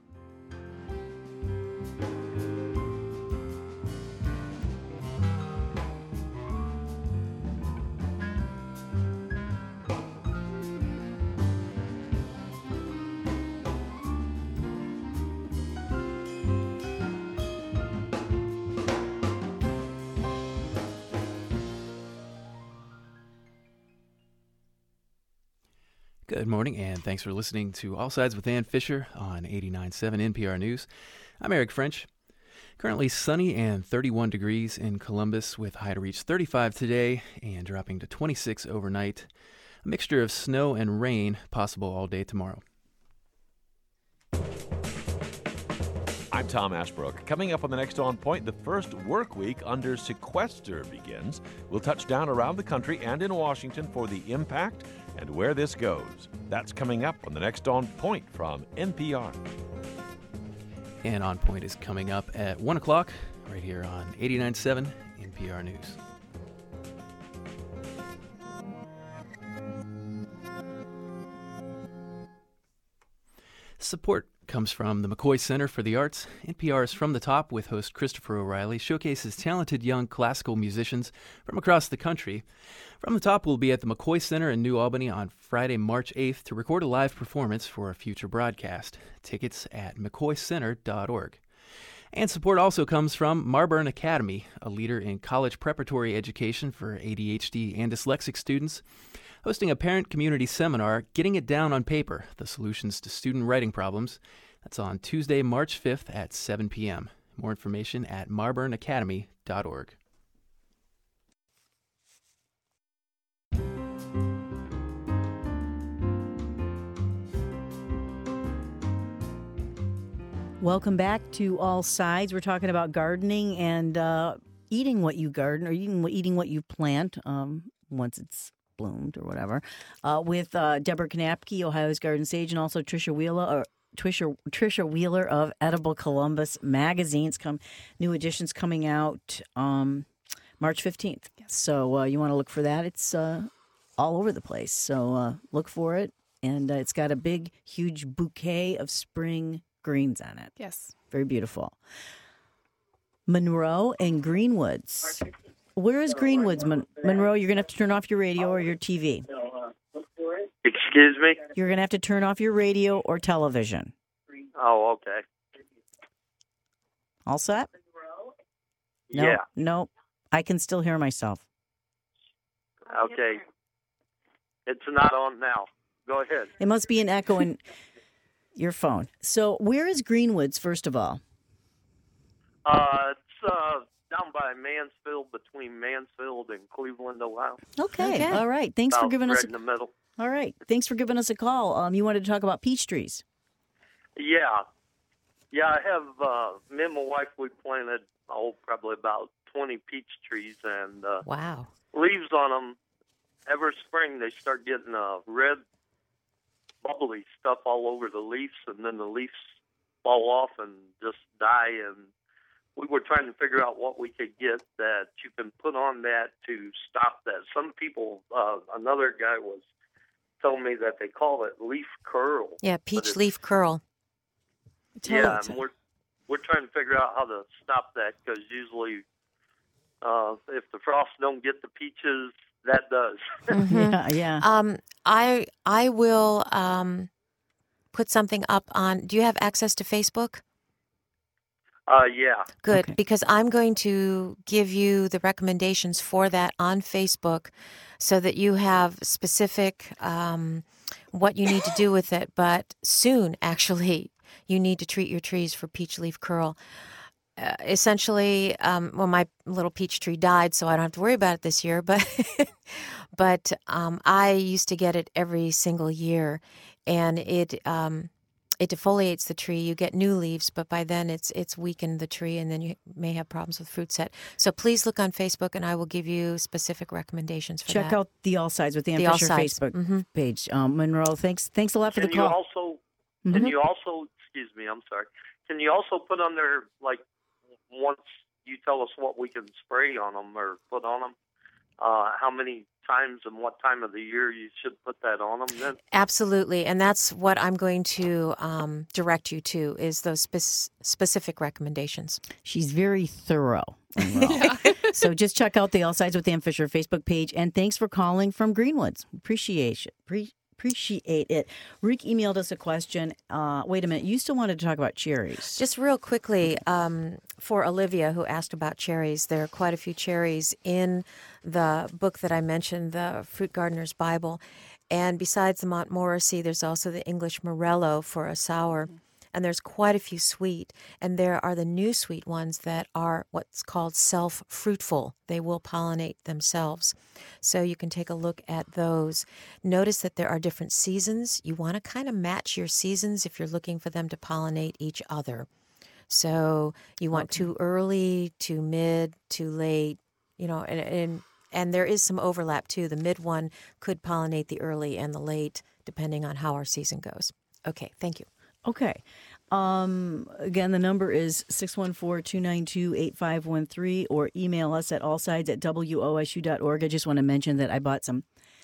Good morning, and thanks for listening to All Sides with Ann Fisher on eighty-nine point seven N P R News. I'm Eric French. Currently sunny and thirty-one degrees in Columbus, with high to reach thirty-five today and dropping to twenty-six overnight. A mixture of snow and rain possible all day tomorrow. I'm Tom Ashbrook. Coming up on the next On Point, the first work week under sequester begins. We'll touch down around the country and in Washington for the impact and where this goes. That's coming up on the next On Point from N P R. And On Point is coming up at one o'clock right here on eighty-nine point seven N P R News. Support comes from the McCoy Center for the Arts. N P R's From the Top with host Christopher O'Reilly showcases talented young classical musicians from across the country. From the Top will be at the McCoy Center in New Albany on Friday, March eighth to record a live performance for a future broadcast. Tickets at mccoy center dot org. And support also comes from Marburn Academy, a leader in college preparatory education for A D H D and dyslexic students, hosting a parent community seminar, Getting It Down on Paper, the solutions to student writing problems. That's on Tuesday, March fifth at seven p.m. More information at marburn academy dot org. Welcome back to All Sides. We're talking about gardening and uh, eating what you garden or eating, eating what you plant um, once it's bloomed or whatever, uh, with uh, Deborah Knapke, Ohio's Garden Sage, and also Trisha Wheeler, or Trisha, Trisha Wheeler of Edible Columbus magazines. Come, new editions coming out um, March fifteenth. Yes. So uh, you want to look for that. It's uh, all over the place. So uh, look for it. And uh, it's got a big, huge bouquet of spring greens on it. Yes. Very beautiful. Monroe and Greenwoods. Where is Greenwoods, Mon- Monroe? You're going to have to turn off your radio or your T V. Excuse me? You're going to have to turn off your radio or television. Oh, okay. All set? No, Yeah. No, I can still hear myself. Okay. It's not on now. Go ahead. It must be an echo in your phone. So where is Greenwoods, first of all? Uh, it's uh, down by Mansfield, between Mansfield and Cleveland, Ohio. Okay. Okay. All right. Thanks for About giving right us a, in the middle. all right. Thanks for giving us a call. Um, you wanted to talk about peach trees. Yeah. Yeah, I have, uh, me and my wife, we planted, oh, probably about twenty peach trees, and uh, Wow. leaves on them. Every spring, they start getting uh, red, bubbly stuff all over the leaves, and then the leaves fall off and just die. And we were trying to figure out what we could get that you can put on that to stop that. Some people, uh, another guy was telling me that they call it leaf curl. Yeah, peach leaf curl. Tell Yeah, us. and we're we're trying to figure out how to stop that, because usually, uh, if the frost don't get the peaches, that does. Mhm. Yeah, yeah. Um, I I will um, put something up on. Do you have access to Facebook? Uh, yeah. Good, Okay. because I'm going to give you the recommendations for that on Facebook, so that you have specific um, what you need to do with it. But soon, actually, you need to treat your trees for peach leaf curl. Uh, essentially, um, well, my little peach tree died, so I don't have to worry about it this year. But, but um, I used to get it every single year, and it um, it defoliates the tree. You get new leaves, but by then it's it's weakened the tree, and then you may have problems with fruit set. So please look on Facebook, and I will give you specific recommendations for Check that. out the All Sides with Ann The All Fisher Sides. Facebook Mhm. page. Um, Monroe, thanks thanks a lot for Can the you call. also can Mhm. you also excuse me, I'm sorry. Can you also put on there, like, once you tell us what we can spray on them or put on them, uh, how many times and what time of the year you should put that on them then? Absolutely, and that's what I'm going to um, direct you to, is those spec- specific recommendations. She's very thorough. Monroe. So just check out the All Sides with Ann Fisher Facebook page. And thanks for calling from Greenwoods. Appreciate it. Pre- appreciate it. Rick emailed us a question. Uh, wait a minute. You still wanted to talk about cherries. Just real quickly, um, for Olivia, who asked about cherries, there are quite a few cherries in the book that I mentioned, the Fruit Gardener's Bible. And besides the Montmorency, there's also the English Morello for a sour. And there's quite a few sweet. And there are the new sweet ones that are what's called self-fruitful. They will pollinate themselves. So you can take a look at those. Notice that there are different seasons. You want to kind of match your seasons if you're looking for them to pollinate each other. So you want Okay. too early, too mid, too late, you know, and, and and there is some overlap too. The mid one could pollinate the early and the late, depending on how our season goes. Okay, thank you. Okay. Um, again, the number is six one four, two nine two, eight five one three, or email us at allsides at w o s u dot org. I just want to mention that I bought some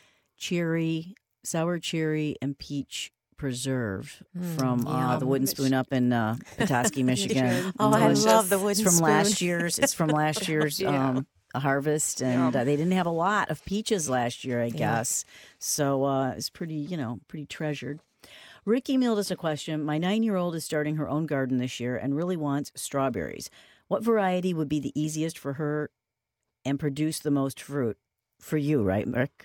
cherry, sour cherry, and peach preserve Mm, from uh, the yum. Wooden Spoon up in uh, Petoskey, Michigan. Michigan. Oh, I Delicious. love the It's Wooden from Spoon. last year's. It's from last year's Yeah. um, harvest, and uh, they didn't have a lot of peaches last year, I guess. So uh, it's pretty, you know, pretty treasured. Rick emailed us a question. My nine-year-old is starting her own garden this year and really wants strawberries. What variety would be the easiest for her and produce the most fruit? For you, right, Rick?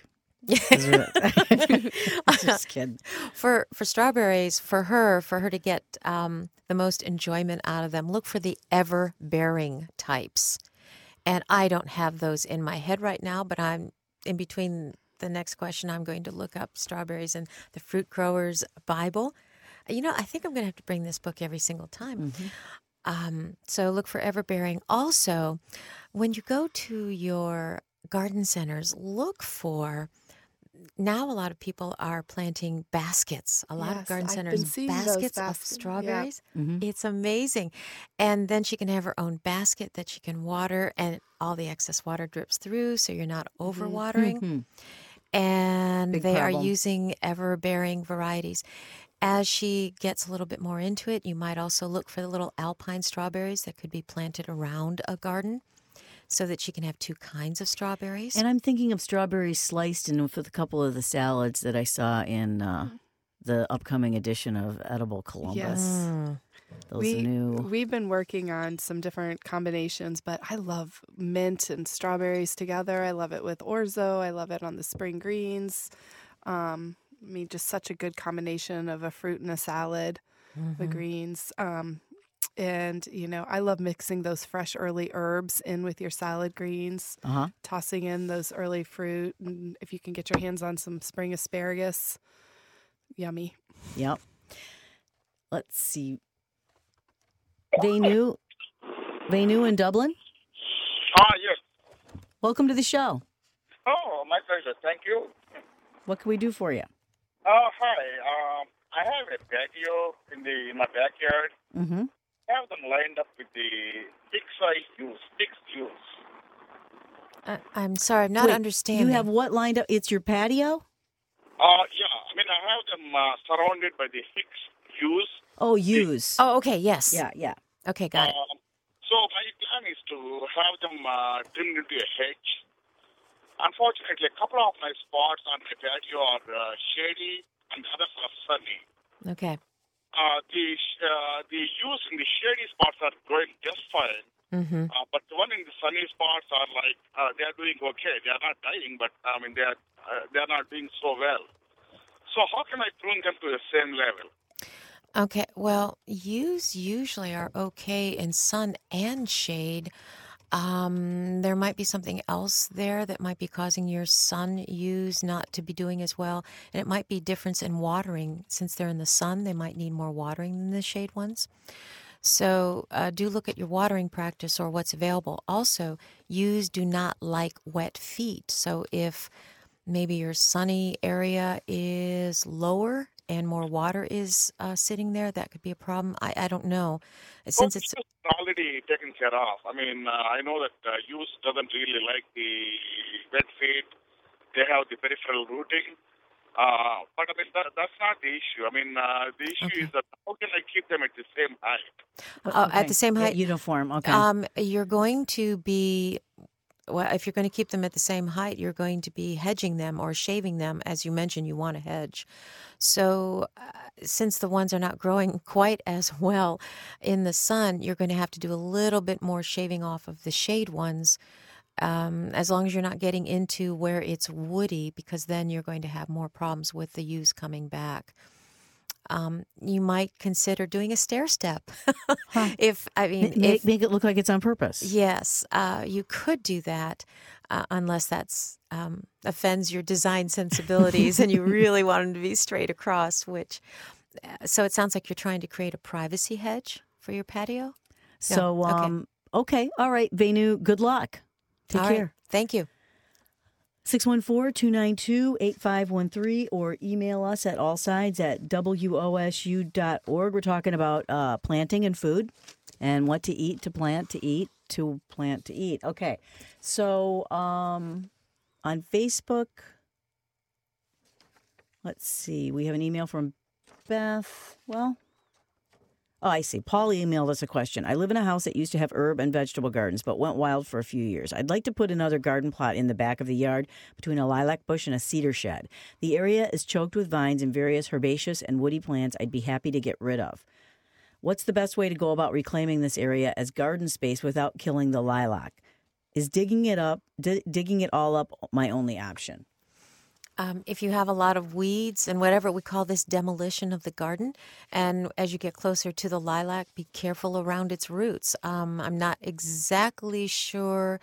Just kidding. For for strawberries, for her, for her to get um, the most enjoyment out of them, look for the ever-bearing types. And I don't have those in my head right now, but I'm in between the next question. I'm going to look up strawberries in the Fruit Growers Bible. You know, I think I'm going to have to bring this book every single time. Mm-hmm. Um, so look for everbearing. Also, when you go to your garden centers, look for now a lot of people are planting baskets. A lot of Yes, garden I've centers, been seeing those baskets of baskets. Yeah. strawberries. Mhm. It's amazing. And then she can have her own basket that she can water, and all the excess water drips through, so you're not overwatering. Mhm. And Big they are problem. using ever-bearing varieties. As she gets a little bit more into it, you might also look for the little alpine strawberries that could be planted around a garden so that she can have two kinds of strawberries. And I'm thinking of strawberries sliced in with a couple of the salads that I saw in uh, the upcoming edition of Edible Columbus. Yes. Mm. Those we, new. We've been working on some different combinations, but I love mint and strawberries together. I love it with orzo. I love it on the spring greens. Um, I mean, just such a good combination of a fruit and a salad, the greens. Um, and, you know, I love mixing those fresh early herbs in with your salad greens, Uh huh. tossing in those early fruit. And if you can get your hands on some spring asparagus, yummy. Yep. Let's see. Venu, Venu in Dublin. Ah, yes. Welcome to the show. Oh, my pleasure. Thank you. What can we do for you? Uh, hi. Um, I have a patio in the in my backyard. Mm-hmm. I have them lined up with the six I use, six use. I, I'm sorry, I'm not Wait, understanding. You have what lined up? It's your patio? Uh, yeah. I mean, I have them uh, surrounded by the six use. Oh, use. Oh, okay, yes. Yeah, yeah. Okay, got it. Um, so my plan is to have them uh, trimmed into a hedge. Unfortunately, a couple of my spots on my patio are uh, shady and others are sunny. Okay. Uh, the uh, the use in the shady spots are growing just fine, Mm-hmm. uh, but the one in the sunny spots are like uh, they are doing okay. They are not dying, but I mean they are uh, they are not doing so well. So how can I prune them to the same level? Okay, well, yews usually are okay in sun and shade. Um, there might be something else there that might be causing your sun yews not to be doing as well. And it might be difference in watering. Since they're in the sun, they might need more watering than the shade ones. So uh, do look at your watering practice or what's available. Also, yews do not like wet feet. So if maybe your sunny area is lower and more water is uh, sitting there, that could be a problem. I, I don't know. Since Well, it's it's already taken care of. I mean, uh, I know that uh, use doesn't really like the wet feet. They have the peripheral rooting. Uh, but I mean, that, that's not the issue. I mean, uh, the issue Okay. is that how can I keep them at the same height? uh, Okay. at the same Yeah, height. uniform. Okay. Um, you're going to be, well, if you're going to keep them at the same height, you're going to be hedging them or shaving them. As you mentioned, you want to hedge. So uh, since the ones are not growing quite as well in the sun, you're going to have to do a little bit more shaving off of the shade ones, um, as long as you're not getting into where it's woody, because then you're going to have more problems with the yews coming back. Um, you might consider doing a stair step. Huh. If I mean, Ma- make, if, make it look like it's on purpose. yes, uh, you could do that, uh, unless that's um, offends your design sensibilities and you really want them to be straight across. Which, uh, so it sounds like you're trying to create a privacy hedge for your patio. So, okay. um, okay. All right, Venu, good luck. Take All right. care. Thank you. six one four, two nine two, eight five one three or email us at allsides at W O S U dot org. We're talking about uh, planting and food and what to eat, to plant, to eat, to plant, to eat. Okay. So um, on Facebook, let's see. We have an email from Beth. Well, oh, I see. Paul emailed us a question. I live in a house that used to have herb and vegetable gardens, but went wild for a few years. I'd like to put another garden plot in the back of the yard between a lilac bush and a cedar shed. The area is choked with vines and various herbaceous and woody plants I'd be happy to get rid of. What's the best way to go about reclaiming this area as garden space without killing the lilac? Is digging it up, di- digging it all up my only option? Um, if you have a lot of weeds and whatever, we call this demolition of the garden. And as you get closer to the lilac, be careful around its roots. Um, I'm not exactly sure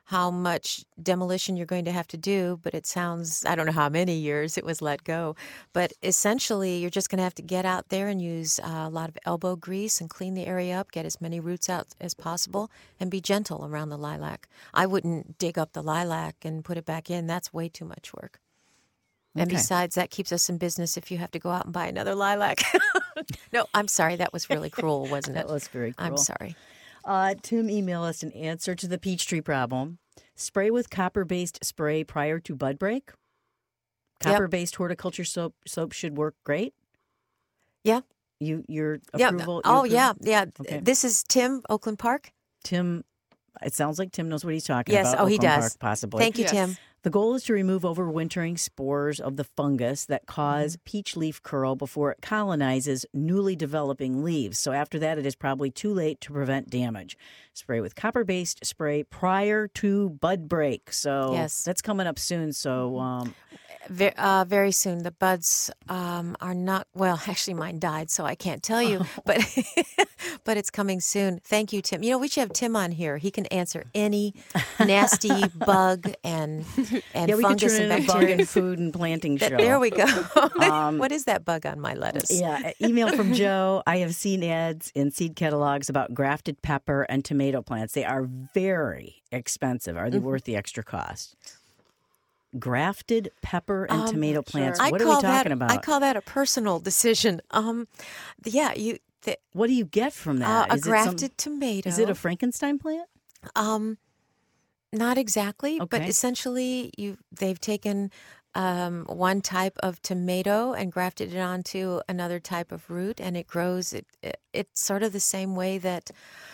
how much demolition you're going to have to do, but it sounds, I don't know how many years it was let go. But essentially, you're just going to have to get out there and use uh, a lot of elbow grease and clean the area up, get as many roots out as possible, and be gentle around the lilac. I wouldn't dig up the lilac and put it back in. That's way too much work. And Okay. besides, that keeps us in business if you have to go out and buy another lilac. No, I'm sorry. That was really cruel, wasn't it? That was very cruel. I'm sorry. Uh, Tim emailed us an answer to the peach tree problem. Spray with copper-based spray prior to bud break. Yep. Copper-based horticulture soap soap should work great. Yeah. You your Yeah. approval? you Oh, approve? yeah. Yeah. Okay. This is Tim, Oakland Park. Tim, it sounds like Tim knows what he's talking Yes. about. Oh, he Oakland does. Park, possibly. Thank you, Yes. Tim. The goal is to remove overwintering spores of the fungus that cause Mm-hmm. peach leaf curl before it colonizes newly developing leaves. So after that, it is probably too late to prevent damage. Spray with copper-based spray prior to bud break. So Yes. that's coming up soon. So um, Ve- uh, very soon. The buds um, are not, well, actually mine died, so I can't tell you, but but it's coming soon. Thank you, Tim. You know, we should have Tim on here. He can answer any nasty bug and, and yeah, we could fungus turn and it into a bug bacteria. and food and planting show. Th- There we go. Um, What is that bug on my lettuce? Yeah, uh, email from Joe. I have seen ads in seed catalogs about grafted pepper and tomato plants. They are very expensive. Are they Mm-hmm. worth the extra cost? Grafted pepper and Um, tomato plants. I What are call we talking that, about? I call that a personal decision. Um, yeah, you. The, what do you get from uh, that? a Is it some- grafted tomato. Is it a Frankenstein plant? Um, not exactly, but Okay. essentially, you they've taken um, one type of tomato and grafted it onto another type of root, and it grows. It, it it's sort of the same way that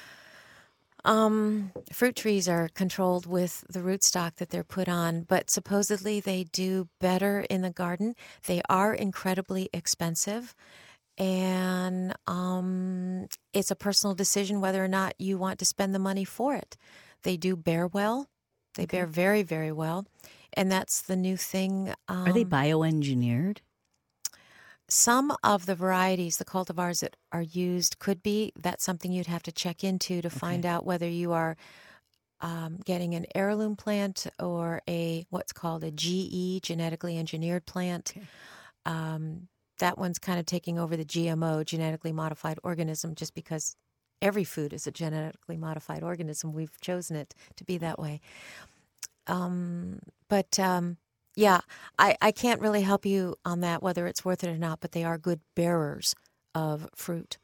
um, fruit trees are controlled with the rootstock that they're put on, but supposedly they do better in the garden. They are incredibly expensive. And um, it's a personal decision whether or not you want to spend the money for it. They do bear well. They bear very, very well. And that's the new thing. Um, Are they bioengineered? Some of the varieties, the cultivars that are used could be. That's something you'd have to check into to find out whether you are um, getting an heirloom plant or a what's called a G E, genetically engineered plant. Okay. Um, that one's kind of taking over the G M O, genetically modified organism, just because every food is a genetically modified organism. We've chosen it to be that way. Um, but um, yeah, I, I can't really help you on that, whether it's worth it or not, but they are good bearers of fruit.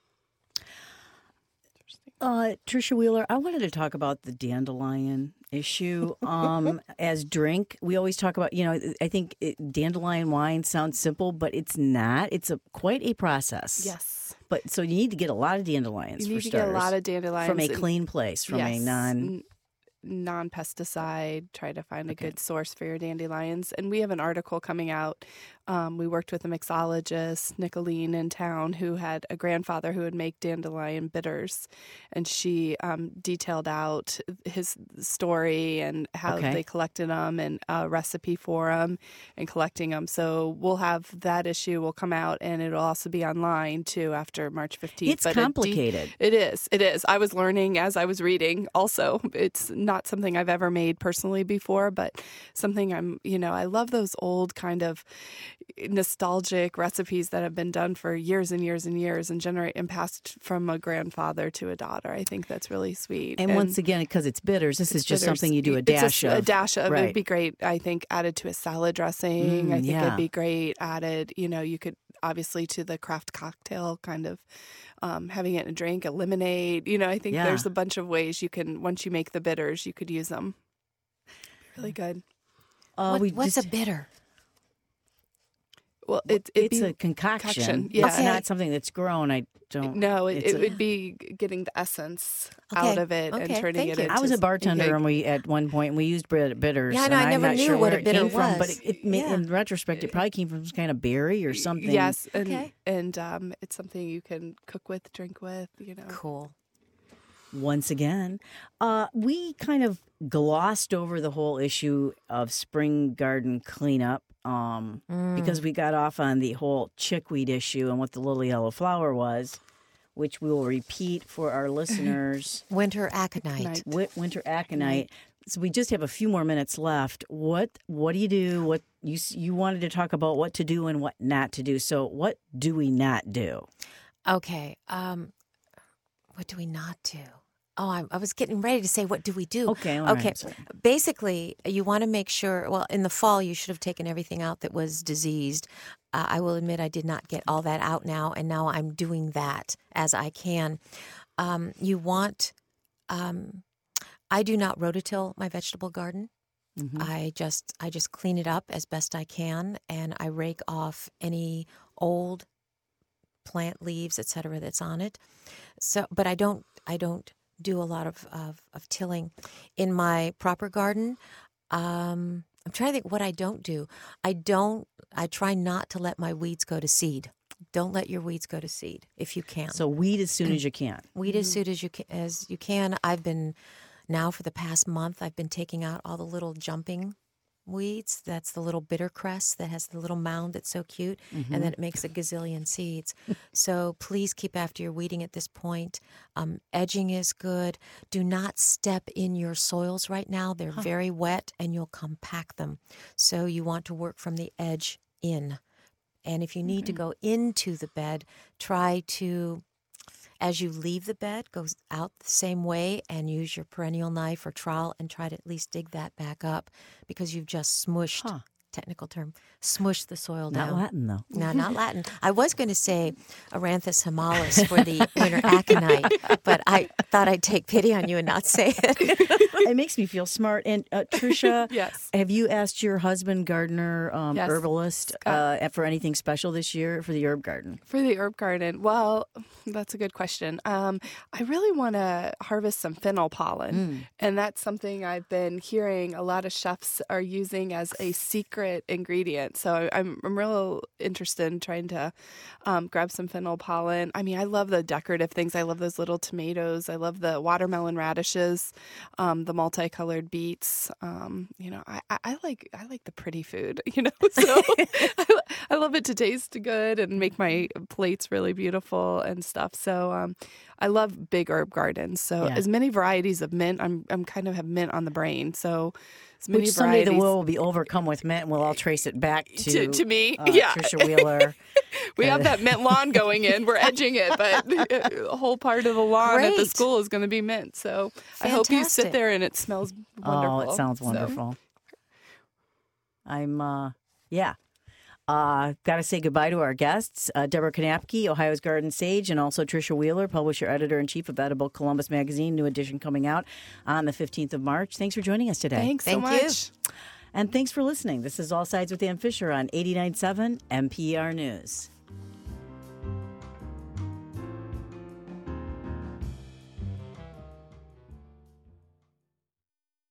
Uh, Tricia Wheeler, I wanted to talk about the dandelion issue. Um, as drink, we always talk about, you know, I think it, dandelion wine sounds simple, but it's not. It's a quite a process. Yes. But so you need to get a lot of dandelions. You need for to get a starters, lot of dandelions from a and- clean place, from a Yes, non. n- non-pesticide. Try to find a Okay. good source for your dandelions. And we have an article coming out. Um, we worked with a mixologist, Nicolene, in town, who had a grandfather who would make dandelion bitters, and she um, detailed out his story and how Okay. they collected them and a recipe for them and collecting them. So we'll have that issue will come out, and it'll also be online too after March fifteenth. It's But a de- complicated. it is. It is. I was learning as I was reading also. It's not something I've ever made personally before, but something I'm, you know, I love those old kind of nostalgic recipes that have been done for years and years and years and generate and passed from a grandfather to a daughter. I think that's really sweet. And, once again, because it's bitters, this is it's just bitters. something you do a It's dash a, of. A dash of. Right. It'd be great, I think, added to a salad dressing. Mm, I think yeah. it'd be great added, you know, you could obviously to the craft cocktail kind of um, having it in a drink, a lemonade. You know, I think Yeah. there's a bunch of ways you can, once you make the bitters, you could use them. Really good. Uh, What- we what's just- a bitter? Well, it, it'd it's be a concoction. concoction, It's yeah. not something that's grown. I don't. No, it, it's it a- would be getting the essence Okay, out of it and okay, turning thank it you. into. I was a s- bartender, into- and we at one point and we used bit- bitters. Yeah, I and know, I I'm never not knew sure what where a it bitter came from, but was. it, it ma- Yeah. in retrospect, it probably came from some kind of berry or something. Yes, and Okay. and um, it's something you can cook with, drink with. You know. Cool. Once again, uh, we kind of glossed over the whole issue of spring garden cleanup um, Mm. because we got off on the whole chickweed issue and what the little yellow flower was, which we will repeat for our listeners. Winter aconite. Aconite. Wi- Winter aconite. So we just have a few more minutes left. What what do you do? What you you wanted to talk about what to do and what not to do. So what do we not do? Okay. Um, what do we not do? Oh, I, I was getting ready to say, what do we do? Okay. All okay. right, sorry. Basically, you want to make sure, well, in the fall, you should have taken everything out that was diseased. Uh, I will admit I did not get all that out now, and now I'm doing that as I can. Um, you want, um, I do not rototill my vegetable garden. Mm-hmm. I just I just clean it up as best I can, and I rake off any old plant leaves, et cetera, that's on it. So, but I don't I don't do a lot of, of, of tilling in my proper garden. Um, I'm trying to think what I don't do. I don't. I try not to let my weeds go to seed. Don't let your weeds go to seed if you can. So weed as soon as you can. Weed as soon as you can, as you can. I've been now for the past month. I've been taking out all the little jumping weeds. That's the little bitter cress that has the little mound that's so cute, mm-hmm. and then it makes a gazillion seeds. So please keep after your weeding at this point. Um, edging is good. Do not step in your soils right now. They're huh. very wet, and you'll compact them. So you want to work from the edge in. And if you need okay. to go into the bed, try to, as you leave the bed, go out the same way and use your perennial knife or trowel and try to at least dig that back up because you've just smushed, huh. technical term, smushed the soil not down. Not Latin, though. No, not Latin. I was going to say Aranthus humalis for the winter aconite, but I thought I'd take pity on you and not say it. It makes me feel smart. And uh, Tricia, yes. have you asked your husband, gardener, um, yes. herbalist, uh, for anything special this year for the herb garden? For the herb garden? Well, that's a good question. Um, I really want to harvest some fennel pollen, mm. and that's something I've been hearing a lot of chefs are using as a secret ingredient. So I'm I'm real interested in trying to um, grab some fennel pollen. I mean, I love the decorative things. I love those little tomatoes. I love the watermelon radishes, um, the multicolored beets. Um, you know, I, I, I like I like the pretty food. You know, so I, I love it to taste good and make my plates really beautiful and stuff. So um, I love big herb gardens. So yeah. as many varieties of mint. I'm I'm kind of have mint on the brain. So. Which someday the will will be overcome with mint, and we'll all trace it back to to, to me. Uh, yeah, Tricia Wheeler. We have that mint lawn going in. We're edging it, but a whole part of the lawn Great. at the school is going to be mint. So Fantastic. I hope you sit there and it smells wonderful. Oh, it sounds wonderful. So. I'm, uh, yeah. Uh, got to say goodbye to our guests, uh, Deborah Knapke, Ohio's Garden Sage, and also Tricia Wheeler, publisher, editor-in-chief of Edible Columbus Magazine, new edition coming out on the fifteenth of March. Thanks for joining us today. Thanks Thank so you. much. And thanks for listening. This is All Sides with Ann Fisher on eighty-nine point seven N P R News.